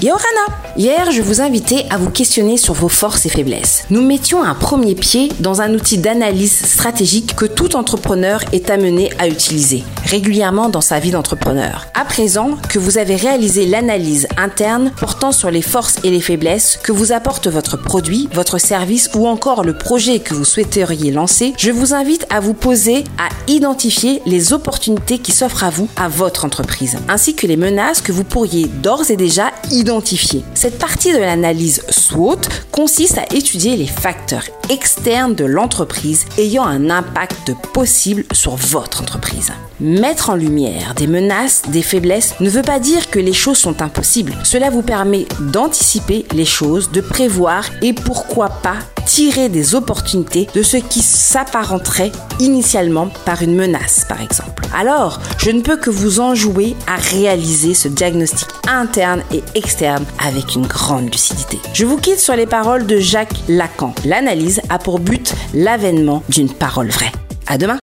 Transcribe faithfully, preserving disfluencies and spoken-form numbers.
Yorana. Hier, je vous invitais à vous questionner sur vos forces et faiblesses. Nous mettions un premier pied dans un outil d'analyse stratégique que tout entrepreneur est amené à utiliser régulièrement dans sa vie d'entrepreneur. À présent que vous avez réalisé l'analyse interne portant sur les forces et les faiblesses que vous apporte votre produit, votre service ou encore le projet que vous souhaiteriez lancer, je vous invite à vous poser à identifier les opportunités qui s'offrent à vous, à votre entreprise, ainsi que les menaces que vous pourriez d'ores et déjà identifier. Cette partie de l'analyse SWOT consiste à étudier les facteurs externes de l'entreprise ayant un impact possible sur votre entreprise. Mettre en lumière des menaces, des faiblesses ne veut pas dire que les choses sont impossibles. Cela vous permet d'anticiper les choses, de prévoir et pourquoi pas tirer des opportunités de ce qui s'apparenterait initialement par une menace, par exemple. Alors, je ne peux que vous enjouer à réaliser ce diagnostic interne et externe avec une grande lucidité. Je vous quitte sur les paroles de Jacques Lacan. L'analyse a pour but l'avènement d'une parole vraie. À demain!